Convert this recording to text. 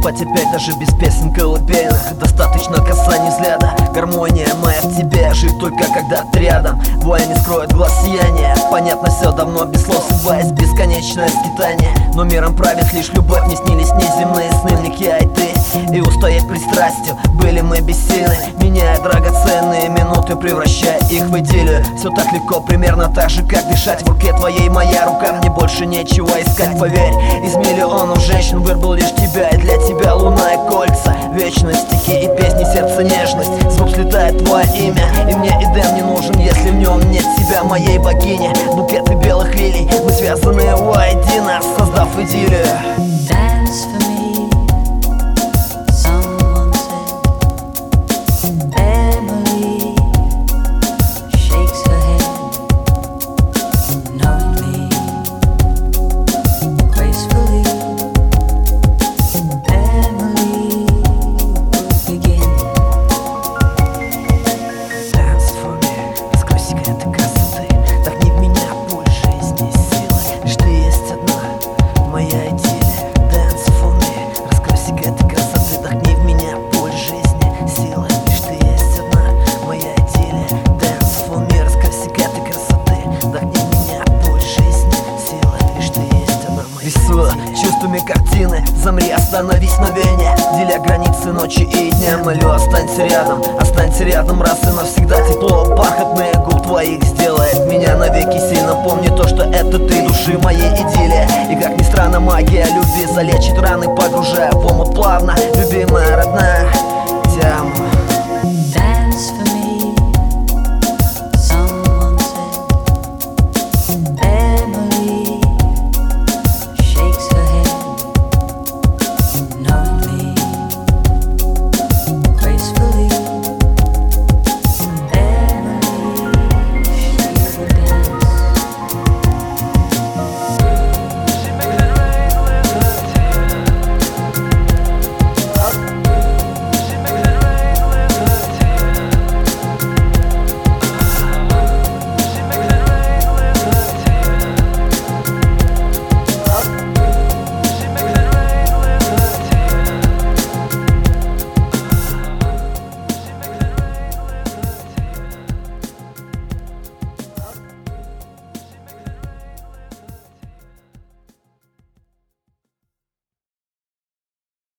спать опять даже без песен колыбельных. Достаточно касаний взгляда, гармония моя в тебе. Жить только когда ты рядом, воля не скроет глаз сияния. Понятно все давно без слов, сбываясь бесконечное скитание. Но миром правит лишь любовь, не снились неземные сны. В них я и ты, и устоять пристрастию были мы бессильны, меняя драгоценные минуты, превращая их в идиллию. Все так легко, примерно так же, как дышать в руке твоей моя рука. Мне больше нечего искать, поверь. Из миллионов женщин выбрал лишь тебя, и для тебя луна и кольца, вечность, стихи и песни, сердце, нежность. Звук слетает твое имя, и мне Эдем не нужен, если в нем нет тебя, моей богини. Букеты белых лилий, мы связаны воедино, создав идиллию. Dance for me, someone said. Emily shakes her head, knowingly, gracefully. Emily will begin. Dance for me, раскрой секреты красоты, вдохни в меня боль жизни и силы. Лишь ты есть одна, моя идиллия. Dance for me, раскрой секреты красоты, вдохни в меня боль жизни, силы. Лишь ты есть одна, моя идиллия. Dance for me, раскрой секреты красоты, вдохни в меня боль жизни, силы. Лишь ты есть одна, моя рисую чувствами картины, замри, остановись мгновение, деля границы ночи и дня. Молю, останься рядом раз и навсегда. Тепло бархатных губ твоих сделает меня навеки сильно. Помни то, что это ты, души моей идиллия. И как ни странно, магия любви залечит раны, погружая в омут плавно. Любимая, родная,